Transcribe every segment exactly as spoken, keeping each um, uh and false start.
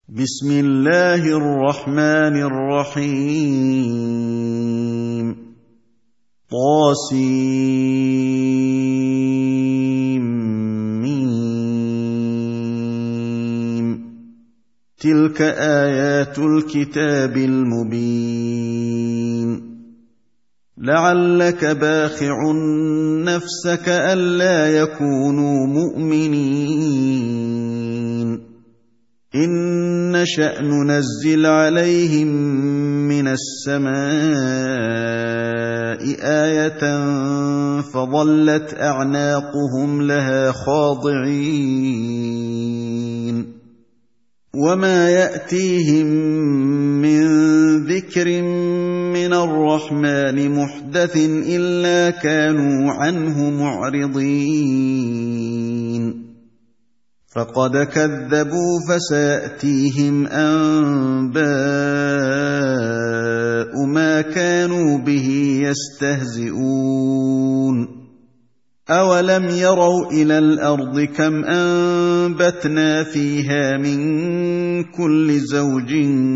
بسم الله الرحمن الرحيم طاسيم تلك آيات الكتاب المبين لعلك باخع نفسك ألا يكونوا مؤمنين إن نشأ ننزل عليهم من السماء آية فظلت أعناقهم لها خاضعين وما يأتيهم من ذكر من الرحمن محدث إلا كانوا عنه معرضين فقد كذبوا فسيأتيهم أنباء ما كانوا به يستهزئون أولم يروا إلى الأرض كم أنبتنا فيها من كل زوج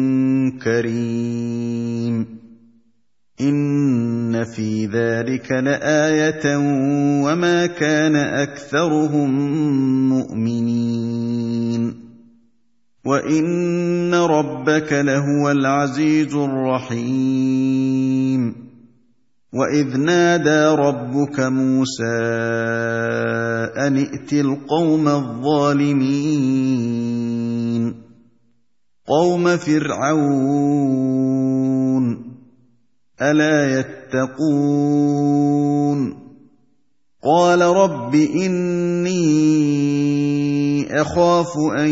كريم إن في ذلك لآية وما كان أكثرهم مؤمنين وإن ربك لهو العزيز الرحيم وإذ نادى ربك موسى أن ائت القوم الظالمين قوم فرعون ألا يتقون قال رب إني أخاف أن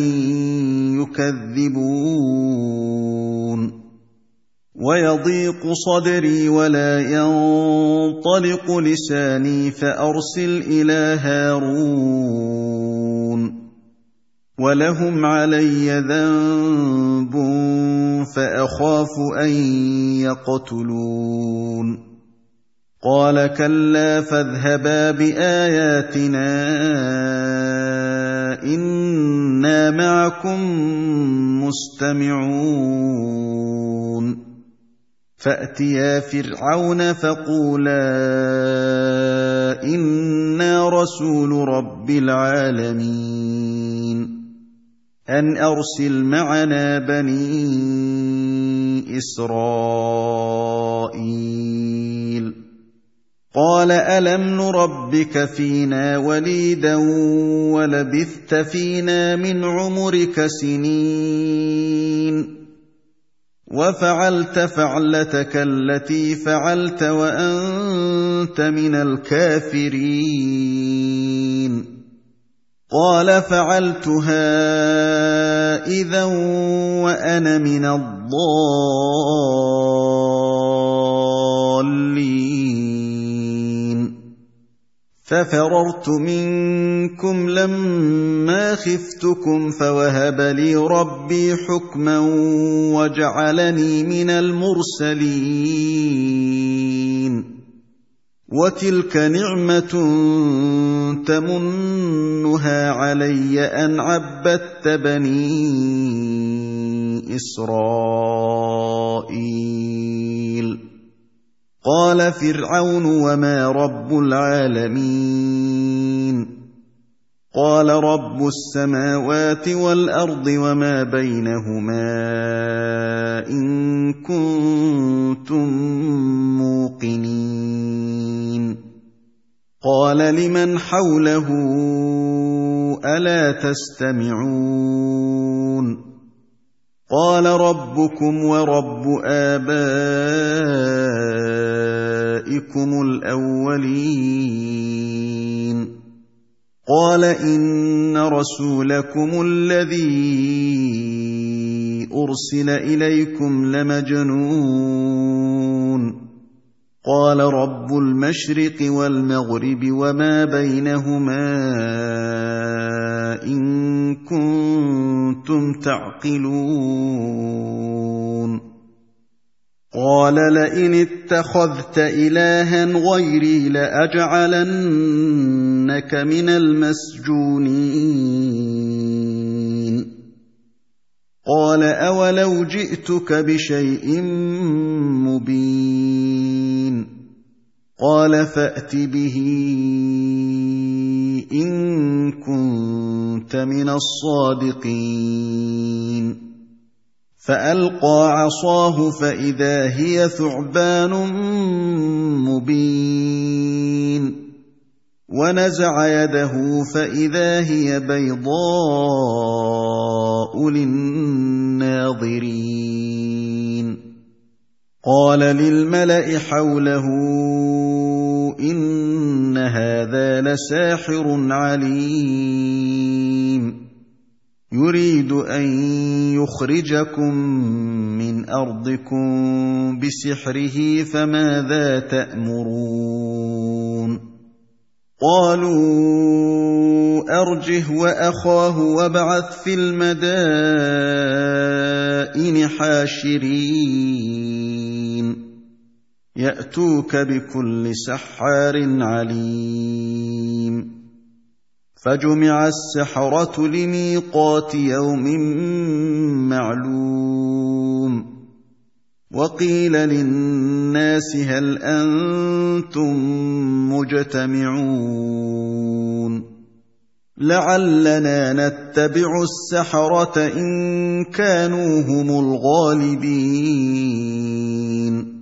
يكذبون ويضيق صدري ولا ينطلق لساني فأرسل إلى هارون ولهم علي ذنب فأخاف أن يقتلون قال كلا فاذهبا بآياتنا إنا معكم مستمعون فأتيا فرعون فقولا إنا رسول رب العالمين أن أرسل معنا بني إسرائيل قال ألم نربك فينا وليدا ولبثت فينا من عمرك سنين وفعلت فعلتك التي فعلت وأنت من الكافرين قال فعلتها إذا وأنا من الضالين ففررت منكم لما خفتكم فوهب لي ربي حكما وجعلني من المرسلين وتلك نعمة تمنها علي أن عبدت بني إسرائيل قال فرعون وما رب العالمين قال رب السماوات والأرض وما بينهما إن كنتم موقنين قال لمن حوله ألا تستمعون قال ربكم ورب آبائكم الأولين قال إن رسولكم الذي أرسل إليكم لمجنون قال رب المشرق والمغرب وما بينهما إن كنتم تعقلون قال لئن اتخذت إلها غيري لأجعلنك من المسجونين قال أولو جئتك بشيء مبين قال فأت به إن كنت من الصادقين فألقى عصاه فإذا هي ثعبان مبين ونزع يده فإذا هي بيضاء للناظرين قال للملأ حوله إن هذا لساحر عليم يريد أن يخرجكم من أرضكم بسحره فماذا تأمرون قالوا أرجه وأخاه وابعث في المدائن حاشرين يأتوك بكل سحار عليم فجمع السحرة لميقات يوم معلوم وقيل للناس هل أنتم مجتمعون لعلنا نتبع السحرة إن كانوا هم الغالبين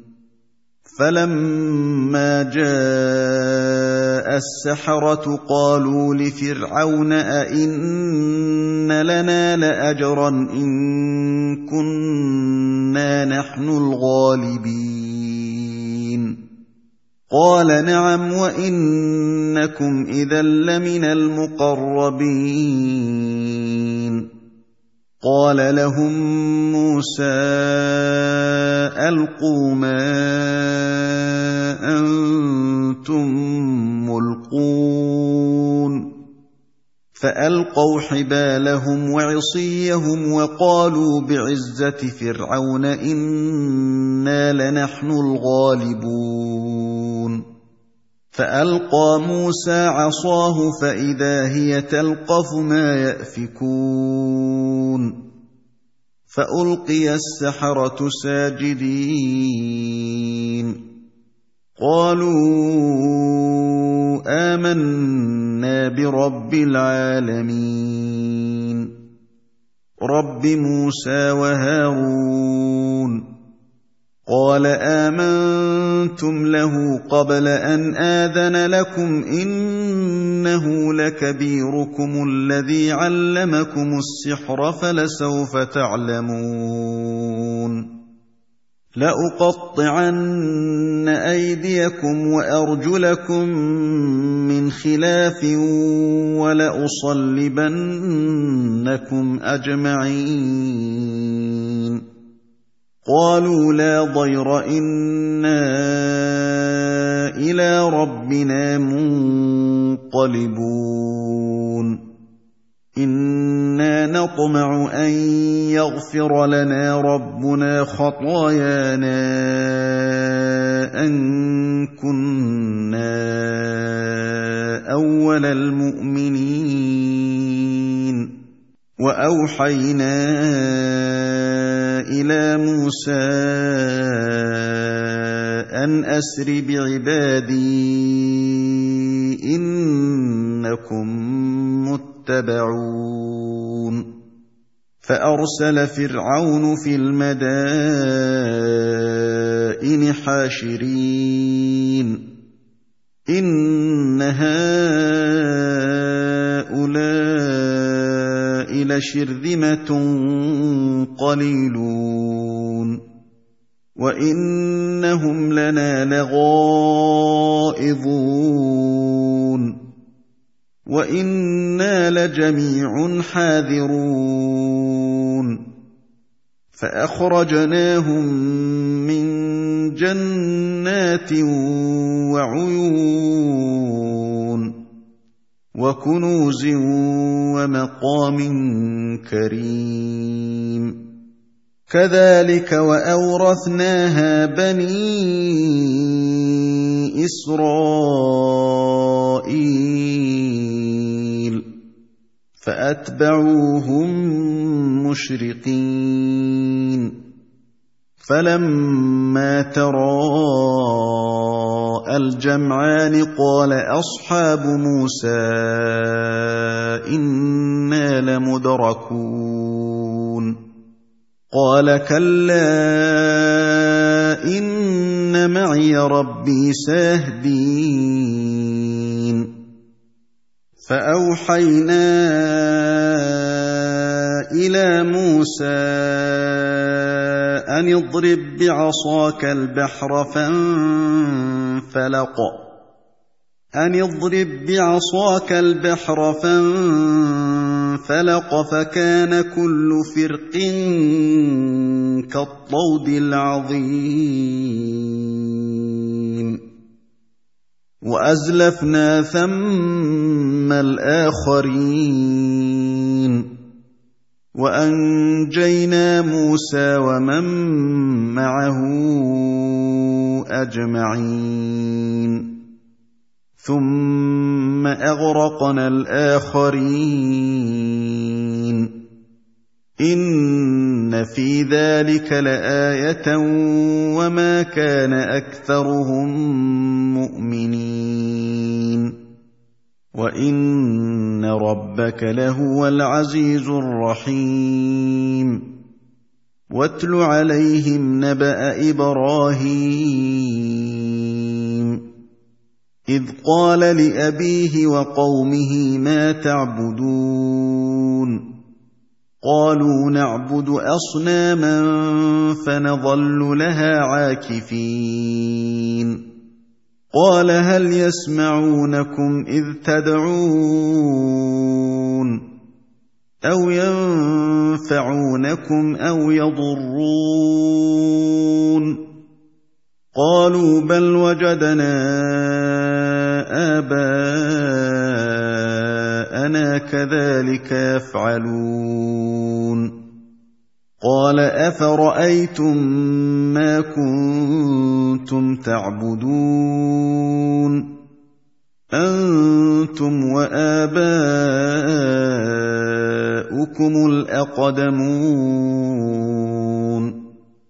فلما جاء السحرة قالوا لفرعون أئن لنا لأجرا إن كنا نحن الغالبين قال نعم وإنكم إذا لمن المقربين قال لهم موسى ألقوا ما أنتم ملقون فألقوا حبالهم وعصيهم وقالوا بعزة فرعون إنا لنحن الغالبون فألقى موسى عصاه فإذا هي تلقف ما يأفكون فألقي السحرة ساجدين قالوا آمنا برب العالمين رب موسى وهارون قال آمنتم له قبل أن آذن لكم إنه لكبيركم الذي علمكم السحر فلسوف تعلمون لأقطعن أيديكم وأرجلكم من خلاف ولأصلبنكم أجمعين قالوا لا ضير إنا إلى ربنا منقلبون إنا نطمع أن يغفر لنا ربنا خطايانا أن كنا أول المؤمنين وأوحينا إلى موسى أن أسر بعبادي إنكم متبعون فأرسل فرعون في المدائن حاشرين إن هؤلاء لشرذمة قليلون وإنهم لنا لغائظون وإنا لجميع حاذرون فأخرجناهم من جنات وعيون وكنوز ومقام كريم كذلك وأورثناها بني إسرائيل فأتبعوهم مشرقين فلما تراءى الجمعان قال أصحاب موسى إنا لمدركون قال كلا إن معي ربي سيهدين فأوحينا إلى موسى أن اضرب بعصاك البحر فانفلق أن اضرب بعصاك البحر فانفلق فكان كل فرق كالطود العظيم وأزلفنا ثم الآخرين وأنجينا موسى ومن معه أجمعين ثم أغرقنا الآخرين إن في ذلك لآية وما كان أكثرهم مؤمنين وإن ربك لهو العزيز الرحيم واتل عليهم نبأ إبراهيم إذ قال لأبيه وقومه ما تعبدون قالوا نعبد أصناما فنظل لها عاكفين قال هل يسمعونكم إذ تدعون أو ينفعونكم أو يضرون قالوا بل وجدنا آباءنا كذلك يفعلون قال أفرأيتم ما كنتم تعبدون أنتم وآباؤكم الأقدمون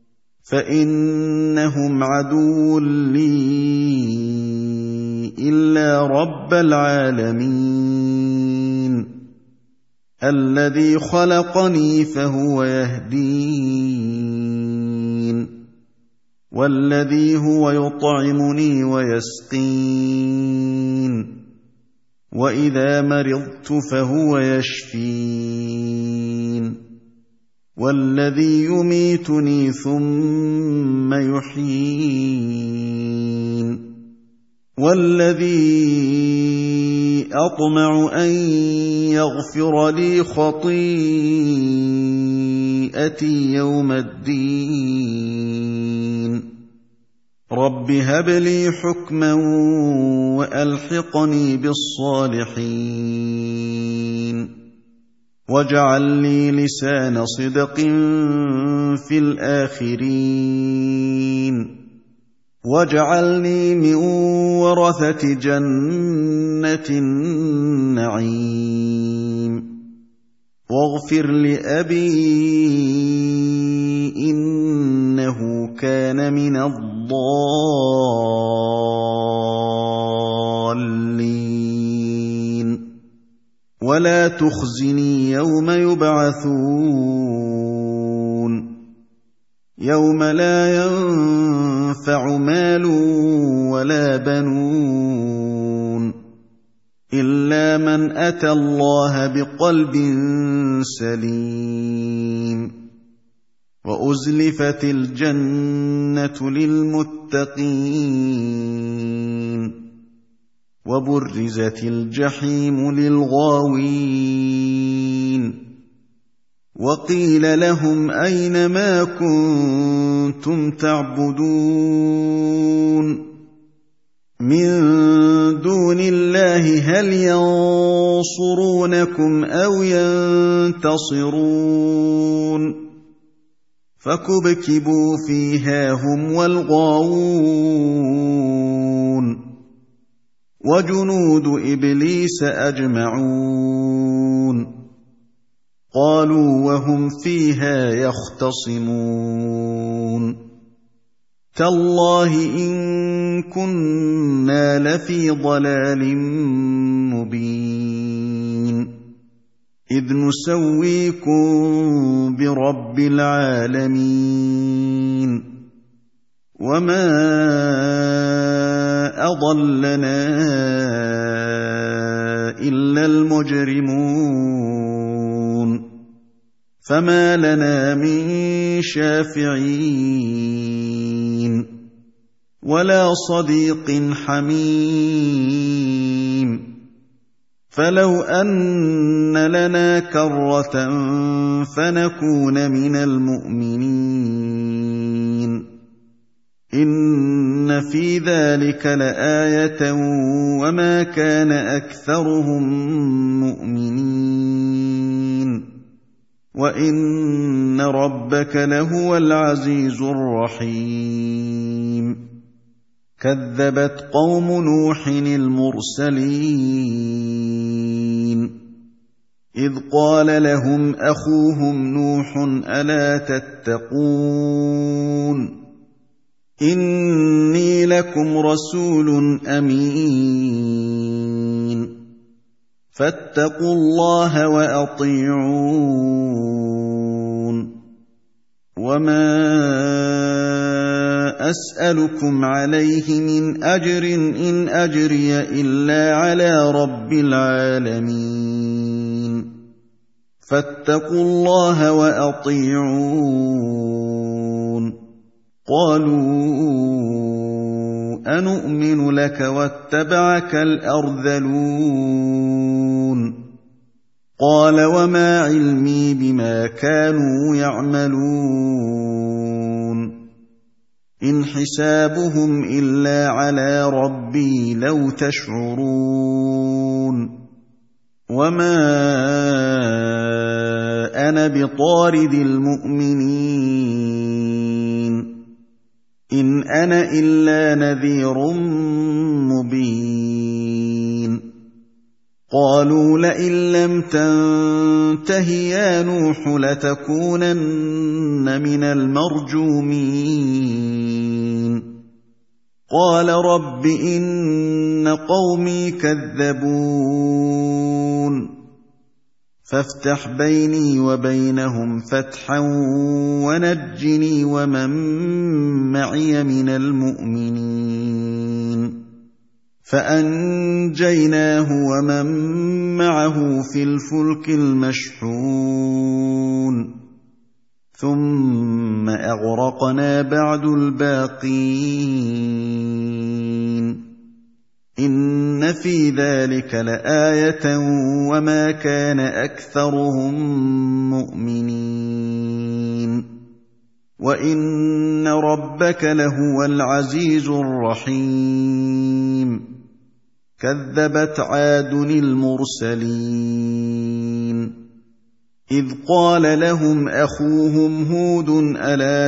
فإنهم عدو لي إلا رب العالمين الذي خلقني فهو يهدين والذي هو يطعمني ويسقين وإذا مرضت فهو يشفين والذي يميتني ثم يحيين والذي أطمع أن يغفر لي خطيئتي يوم الدين رب هب لي حكما وألحقني بالصالحين واجعل لي لسان صدق في الآخرين واجعلني من ورثة جنة النعيم واغفر لأبي إنه كان من الضالين ولا تخزني يوم يبعثون يوم لا ينفع مال ولا بنون إلا من أتى الله بقلب سليم وأزلفت الجنة للمتقين وبرزت الجحيم للغاوين وقيل لهم أين ما كنتم تعبدون من دون الله هل ينصرونكم أو ينتصرون فكبكبوا فيها هم والغاوون وجنود إبليس أجمعون قالوا وهم فيها يختصمون تالله إن كنا لفي ضلال مبين إذ نسويكم برب العالمين وما أضلنا إلا المجرمون فما لنا من شافعين ولا صديق حميم فلو أن لنا كرة فنكون من المؤمنين إن في ذلك لآية وما كان أكثرهم مؤمنين وإن ربك لهو العزيز الرحيم كذبت قوم نوح المرسلين إذ قال لهم أخوهم نوح ألا تتقون إني لكم رسول أمين فاتقوا الله وأطيعون وما أسألكم عليه من أجر إن أجري إلا على رب العالمين فاتقوا الله وأطيعون قالوا أنؤمن لك واتبعك الأرذلون قال وما علمي بما كانوا يعملون إن حسابهم إلا على ربي لو تشعرون وما أنا بطارد المؤمنين إن أنا إلا نذير مبين قالوا لئن لم تنته يا نوح لتكونن من المرجومين قال رب إن قومي كذبون فافتح بيني وبينهم فتحا ونجني ومن معي من المؤمنين فأنجيناه ومن معه في الفلك المشحون ثم أغرقنا بعد الباقين إن في ذلك لآية وما كان أكثرهم مؤمنين وإن ربك لهو العزيز الرحيم كذبت عاد المرسلين إذ قال لهم أخوهم هود ألا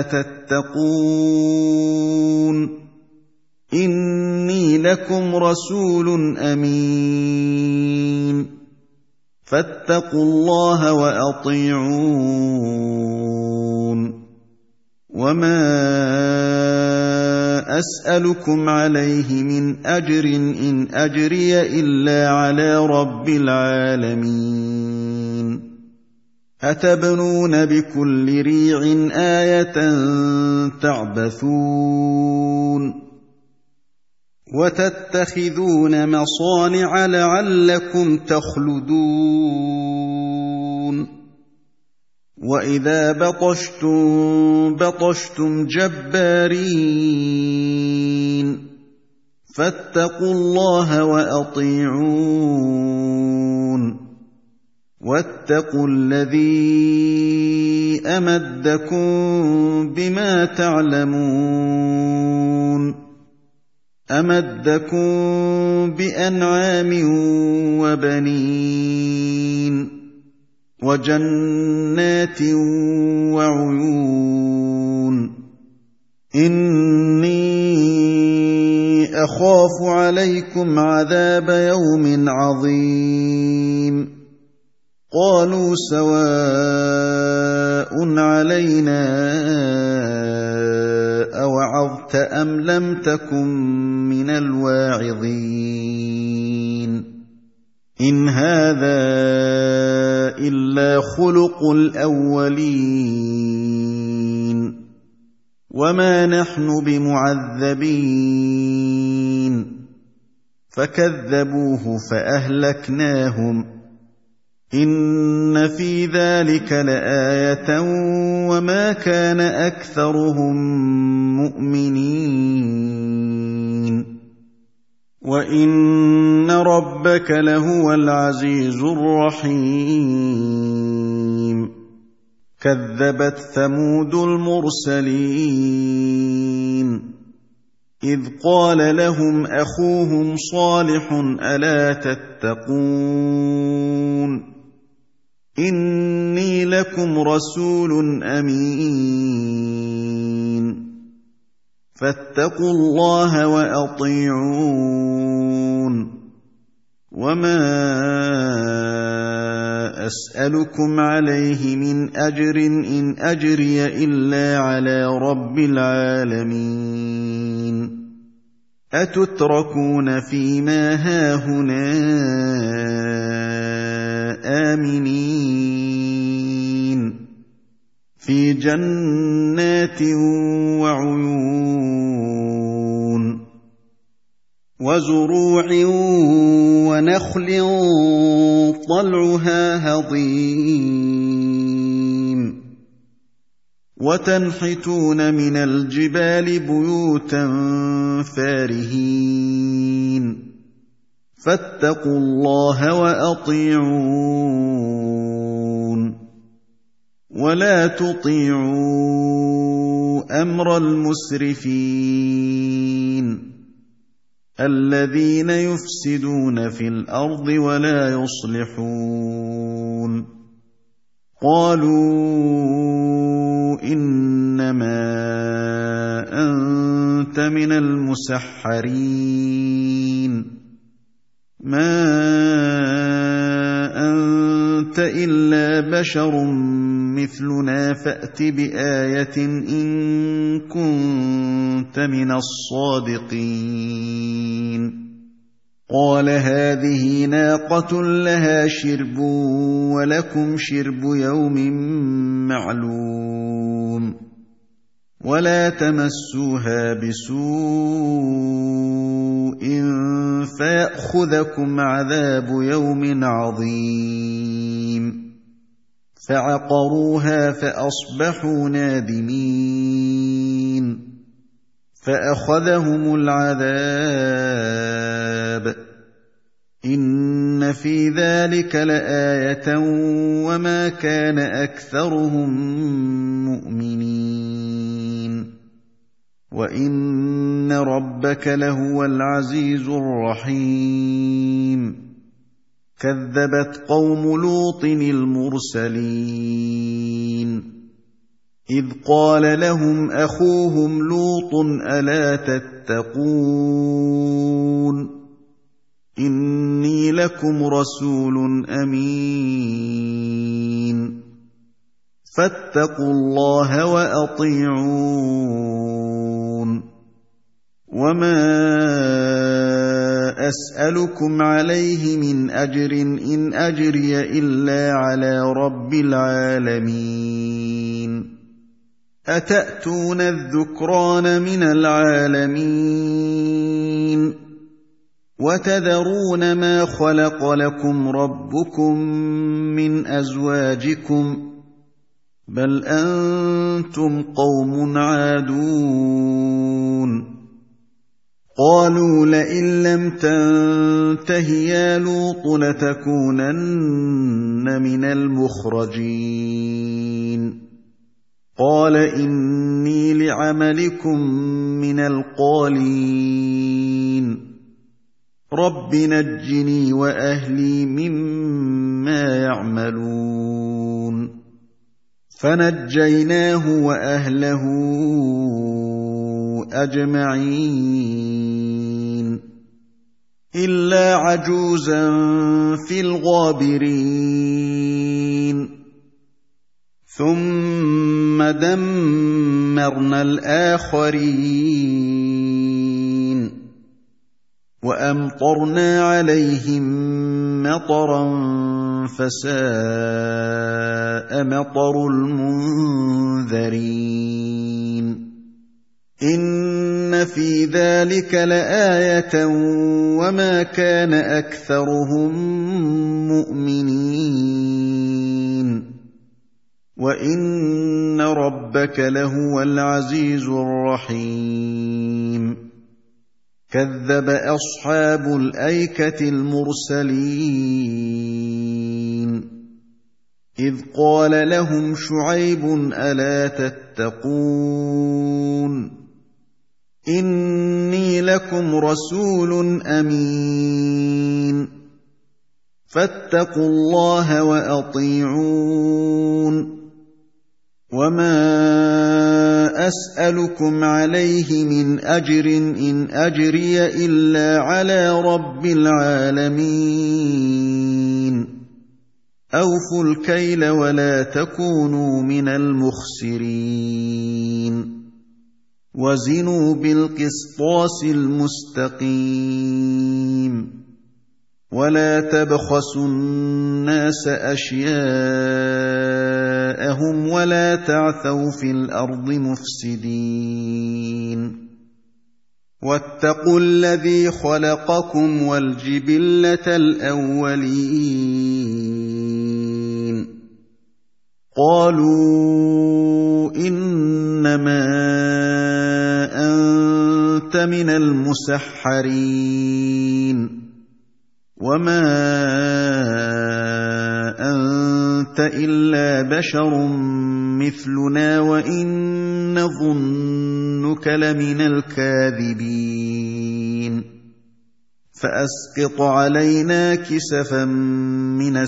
تتقون إني لكم رسول أمين فاتقوا الله وأطيعون وما أسألكم عليه من أجر إن أجري إلا على رب العالمين أتبنون بكل ريع آية تعبثون وتتخذون مصانع لعلكم تخلدون وإذا بطشتم بطشتم جبارين فاتقوا الله وأطيعون واتقوا الذي أمدكم بما تعلمون أمدكم بأنعام وبنين وجنات وعيون إني أخاف عليكم عذاب يوم عظيم قالوا سواء علينا أوعظت أم لم تكن من الواعظين إن هذا إلا خلق الأولين وما نحن بمعذبين فكذبوه فأهلكناهم إن في ذلك لآية وما كان أكثرهم مؤمنين وإن ربك لهو العزيز الرحيم كذبت ثمود المرسلين إذ قال لهم أخوهم صالح ألا تتقون إني لكم رسول أمين فاتقوا الله وأطيعون وما أسألكم عليه من أجر إن أجري إلا على رب العالمين أتتركون فيما هاهنا آمنين في جنات وعيون وزروع ونخل طلعها هضيم وتنحتون من الجبال بيوتا فارهين فاتقوا الله وأطيعون ولا تطيعوا أمر المسرفين الذين يفسدون في الأرض ولا يصلحون قالوا إنما أنت من المسحرين ما أنت إلا بشر مثلنا فأت بآية إن كنت من الصادقين قال هذه ناقة لها شرب ولكم شرب يوم معلوم ولا تمسوها بسوء فيأخذكم عذاب يوم عظيم فعقروها فأصبحوا نادمين فأخذهم العذاب إن في ذلك لآية وما كان أكثرهم مؤمنين وإن ربك لهو العزيز الرحيم كذبت قوم لوط المرسلين إذ قال لهم أخوهم لوط ألا تتقون إني لكم رسول أمين فاتقوا الله وأطيعون وما أسألكم عليه من أجر إن أجري إلا على رب العالمين أتأتون الذكران من العالمين وتذرون ما خلق لكم ربكم من أزواجكم بل أنتم قوم عادون قالوا لئن لم تنته يا لوط لتكونن من المخرجين قال إني لعملكم من القالين رب نجني وأهلي مما يعملون فنجيناه وأهله أجمعين إلا عجوزا في الغابرين ثم دمرنا الآخرين وأمطرنا عليهم مطرا فساء مطر المنذرين إن في ذلك لآية وما كان أكثرهم مؤمنين وإن ربك لهو العزيز الرحيم كذب أصحاب الأيكة المرسلين إذ قال لهم شعيب ألا تتقون إني لكم رسول أمين فاتقوا الله وأطيعون وما أسألكم عليه من أجر إن أجري إلا على رب العالمين أوفوا الكيل ولا تكونوا من المخسرين وزنوا بالقسطاس المستقيم ولا تبخسوا الناس أشياءهم ولا تعثوا في الأرض مفسدين واتقوا الذي خلقكم والجبلة الأولين قالوا إنما أنت من المسحرين وما أنت إلا بشر مثلنا وإن نظنك لمن الكاذبين فأسقط علينا كسفا من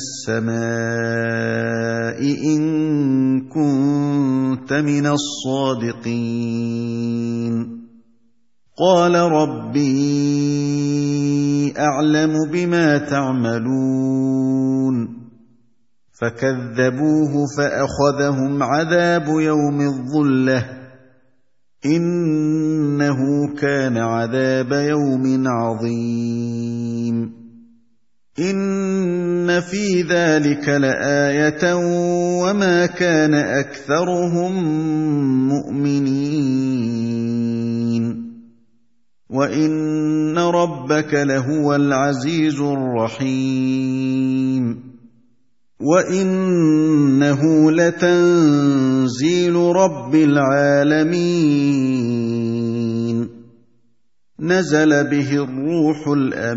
السماء إن كنت من الصادقين قال ربي أعلم بما تعملون فكذبوه فأخذهم عذاب يوم الظلة إنه كان عذاب يوم عظيم إن في ذلك لآية وما كان أكثرهم مؤمنين وإن ربك لهو العزيز الرحيم وإنه لتنزيل رب العالمين نزل به الروح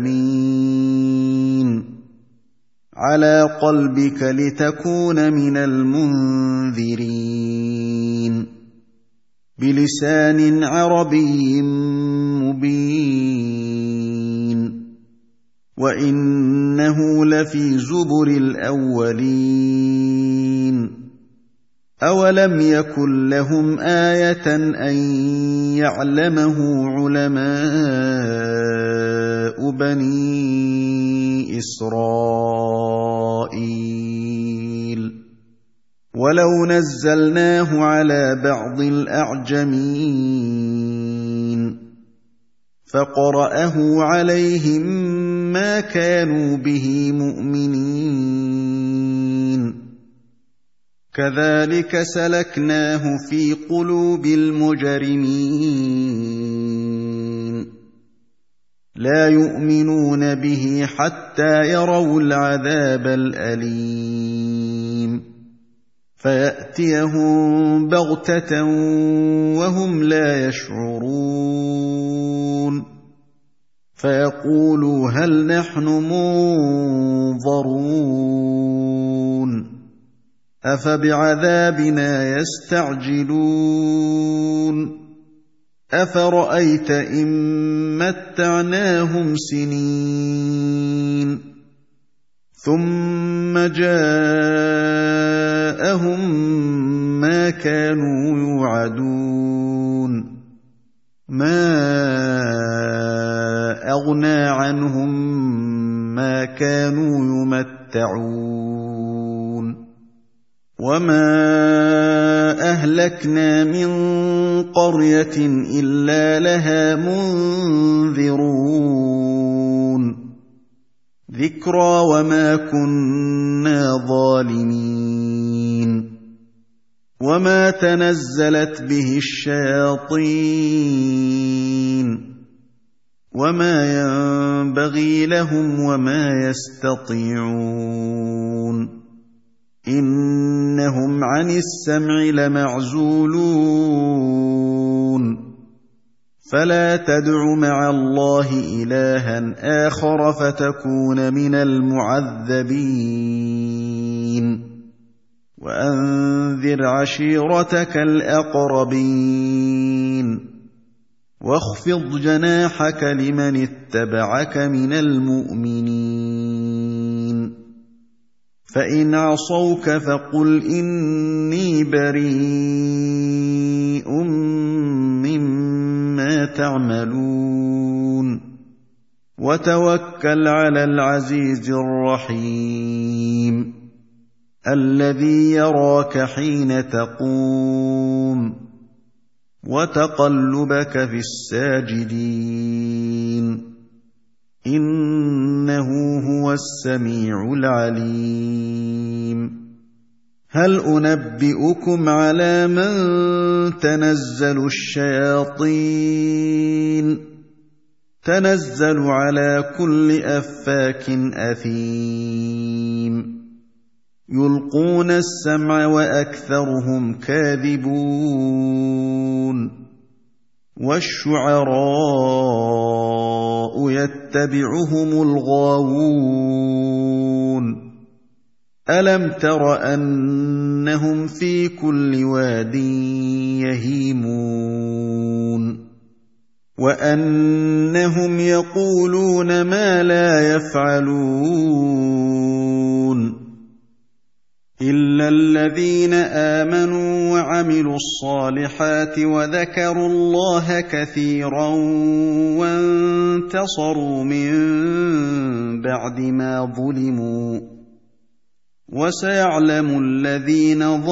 الأمين على قلبك لتكون من المنذرين بلسان عربي مبين وإنه لفي زبر الأولين أولم يكن لهم آية أن يعلمه علماء بني إسرائيل ولو نزلناه على بعض الأعجمين فقرأه عليهم ما كانوا به مؤمنين كذلك سلكناه في قلوب المجرمين لا يؤمنون به حتى يروا العذاب الأليم فيأتيهم بغتة وهم لا يشعرون فيقولوا هل نحن منظرون أفبعذابنا يستعجلون أفرأيت إن متعناهم سنين ثم جاءهم ما كانوا يوعدون ما أغنى عنهم ما كانوا يمتعون وما أهلكنا من قرية إلا لها منذرون ذكرى وما كنا ظالمين وما تنزلت به الشياطين وما ينبغي لهم وما يستطيعون إنهم عن السمع لمعزولون فلا تدع مع الله إلها آخر فتكون من المعذبين وأنذر عشيرتك الأقربين واخفض جناحك لمن اتبعك من المؤمنين فإن عصوك فقل إني بريء مما تعملون وتوكل على العزيز الرحيم الذي يراك حين تقوم وتقلبك في الساجدين إنه هو السميع العليم هل أنبئكم على من تنزل الشياطين تنزل على كل أفاك أثيم يلقون السمع وأكثرهم كاذبون والشعراء يتبعهم الغاوون ألم تر أنهم في كل واد يهيمون وأنهم يقولون ما لا يفعلون إلا الذين آمنوا وعملوا الصالحات وذكروا الله كثيرا وانتصروا من بعد ما ظلموا وسيعلم الذين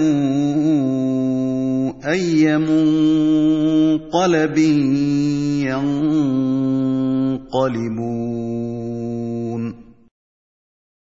ظلموا أي منقلب ينقلبون